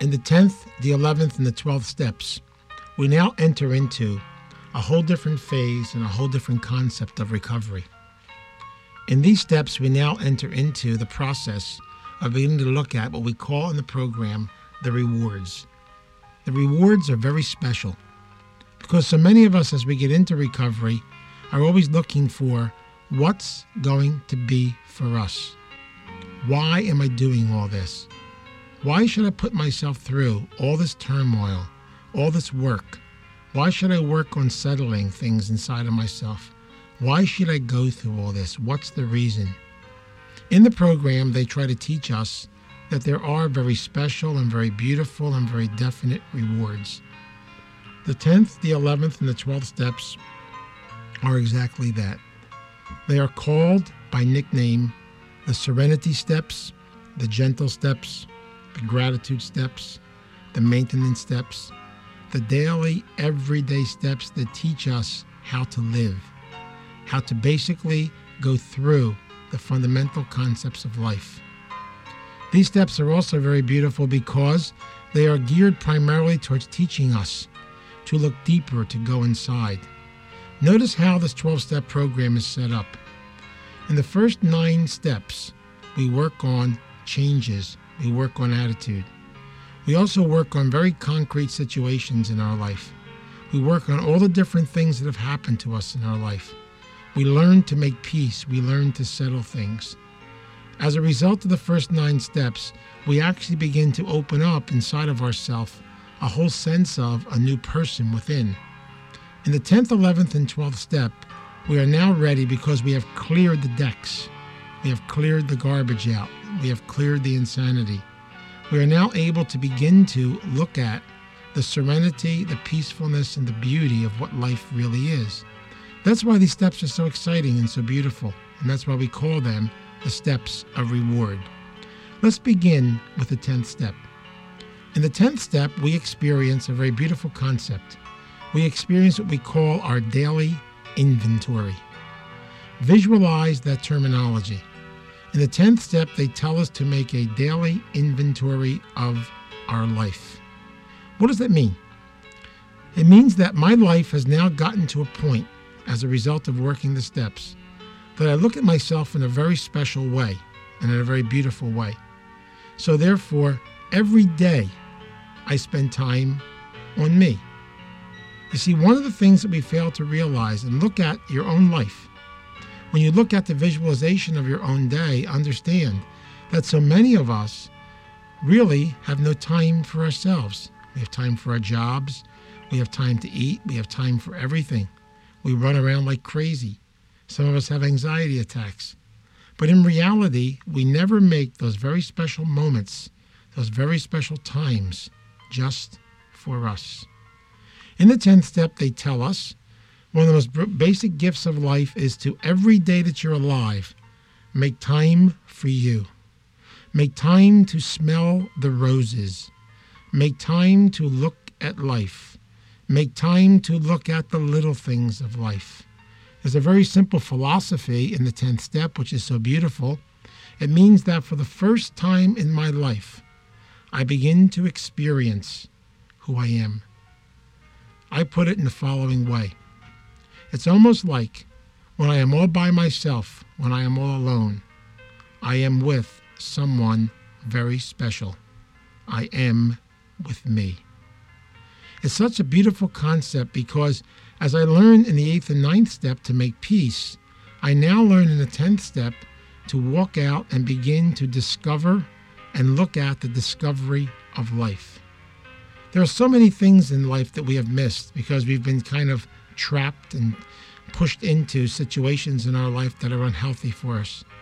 In the 10th, the 11th, and the 12th steps, we now enter into a whole different phase and a whole different concept of recovery. In these steps, we now enter into the process of beginning to look at what we call in the program the rewards. The rewards are very special because so many of us, as we get into recovery, are always looking for what's going to be for us. Why am I doing all this? Why should I put myself through all this turmoil, all this work? Why should I work on settling things inside of myself? Why should I go through all this? What's the reason? In the program, they try to teach us that there are very special and very beautiful and very definite rewards. The 10th, the 11th, and the 12th steps are exactly that. They are called by nickname the Serenity Steps, the Gentle Steps, the Gratitude Steps, the Maintenance Steps, the daily, everyday steps that teach us how to live, how to basically go through the fundamental concepts of life. These steps are also very beautiful because they are geared primarily towards teaching us to look deeper, to go inside. Notice how this 12-step program is set up. In the first 9 steps, we work on changes, we work on attitude. We also work on very concrete situations in our life. We work on all the different things that have happened to us in our life. We learn to make peace. We learn to settle things. As a result of the first 9 steps, we actually begin to open up inside of ourselves a whole sense of a new person within. In the 10th, 11th, and 12th step, we are now ready because we have cleared the decks. We have cleared the garbage out. We have cleared the insanity. We are now able to begin to look at the serenity, the peacefulness, and the beauty of what life really is. That's why these steps are so exciting and so beautiful, and that's why we call them the steps of reward. Let's begin with the 10th step. In the 10th step, we experience a very beautiful concept. We experience what we call our daily inventory. Visualize that terminology. In the 10th step, they tell us to make a daily inventory of our life. What does that mean? It means that my life has now gotten to a point, as a result of working the steps, that I look at myself in a very special way and in a very beautiful way. So therefore, every day I spend time on me. You see, one of the things that we fail to realize, and look at your own life, when you look at the visualization of your own day, understand that so many of us really have no time for ourselves. We have time for our jobs. We have time to eat. We have time for everything. We run around like crazy. Some of us have anxiety attacks. But in reality, we never make those very special moments, those very special times, just for us. In the 10th step, they tell us one of the most basic gifts of life is to, every day that you're alive, make time for you. Make time to smell the roses. Make time to look at life. Make time to look at the little things of life. There's a very simple philosophy in the 10th step, which is so beautiful. It means that for the first time in my life, I begin to experience who I am. I put it in the following way. It's almost like when I am all by myself, when I am all alone, I am with someone very special. I am with me. It's such a beautiful concept because as I learned in the 8th and 9th step to make peace, I now learn in the 10th step to walk out and begin to discover and look at the discovery of life. There are so many things in life that we have missed because we've been kind of trapped and pushed into situations in our life that are unhealthy for us.